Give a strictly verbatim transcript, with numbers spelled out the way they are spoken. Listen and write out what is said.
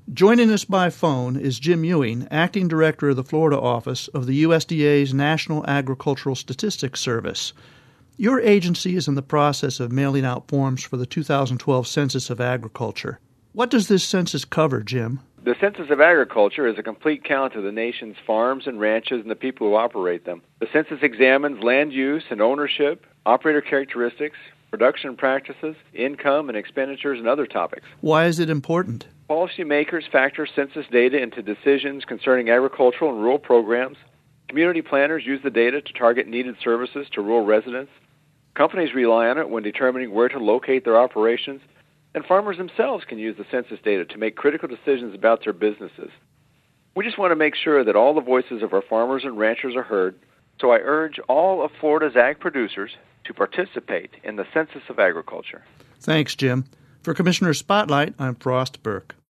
Joining us by phone is Jim Ewing, Acting Director of the Florida office of the U S D A's National Agricultural Statistics Service. Your agency is in the process of mailing out forms for the two thousand twelve Census of Agriculture. What does this census cover, Jim? The Census of Agriculture is a complete count of the nation's farms and ranches and the people who operate them. The census examines land use and ownership, operator characteristics, production practices, income and expenditures, and other topics. Why is it important? Policymakers factor census data into decisions concerning agricultural and rural programs. Community planners use the data to target needed services to rural residents. Companies rely on it when determining where to locate their operations. And farmers themselves can use the census data to make critical decisions about their businesses. We just want to make sure that all the voices of our farmers and ranchers are heard, so I urge all of Florida's ag producers to participate in the Census of Agriculture. Thanks, Jim. For Commissioner Spotlight, I'm Frost Burke.